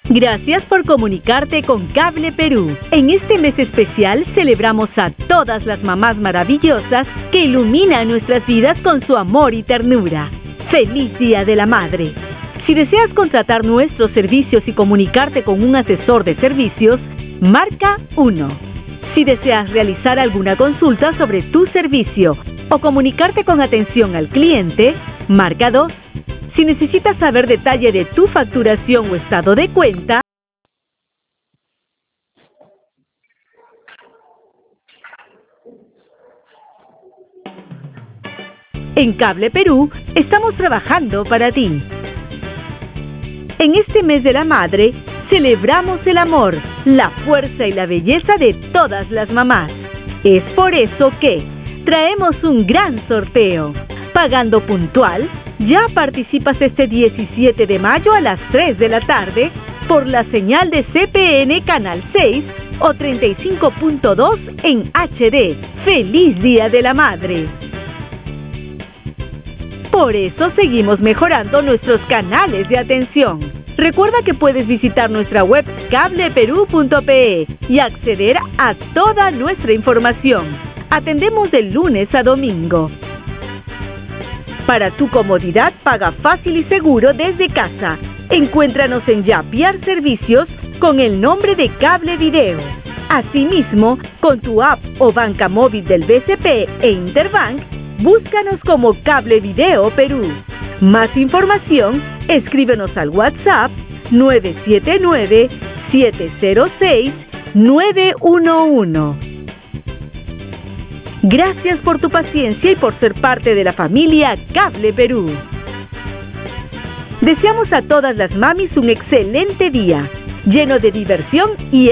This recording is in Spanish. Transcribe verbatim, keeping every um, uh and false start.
Gracias por comunicarte con Cable Perú. En este mes especial celebramos a todas las mamás maravillosas que iluminan nuestras vidas con su amor y ternura. ¡Feliz Día de la Madre! Si deseas contratar nuestros servicios y comunicarte con un asesor de servicios, marca uno. Si deseas realizar alguna consulta sobre tu servicio o comunicarte con atención al cliente, marca dos. Si necesitas saber detalle de tu facturación o estado de cuenta, en Cable Perú estamos trabajando para ti. En este mes de la madre, celebramos el amor, la fuerza y la belleza de todas las mamás. Es por eso que traemos un gran sorteo. Pagando puntual, ya participas este diecisiete de mayo a las tres de la tarde por la señal de C P N Canal seis o treinta y cinco punto dos en H D. ¡Feliz Día de la Madre! Por eso seguimos mejorando nuestros canales de atención. Recuerda que puedes visitar nuestra web cable perú punto pe y acceder a toda nuestra información. Atendemos de lunes a domingo. Para tu comodidad, paga fácil y seguro desde casa. Encuéntranos en Yapiar Servicios con el nombre de Cable Video. Asimismo, con tu app o banca móvil del B C P e Interbank, búscanos como Cable Video Perú. Más información, escríbenos al WhatsApp nueve siete nueve, siete cero seis, nueve uno uno. Gracias por tu paciencia y por ser parte de la familia Cable Perú. Deseamos a todas las mamis un excelente día, lleno de diversión y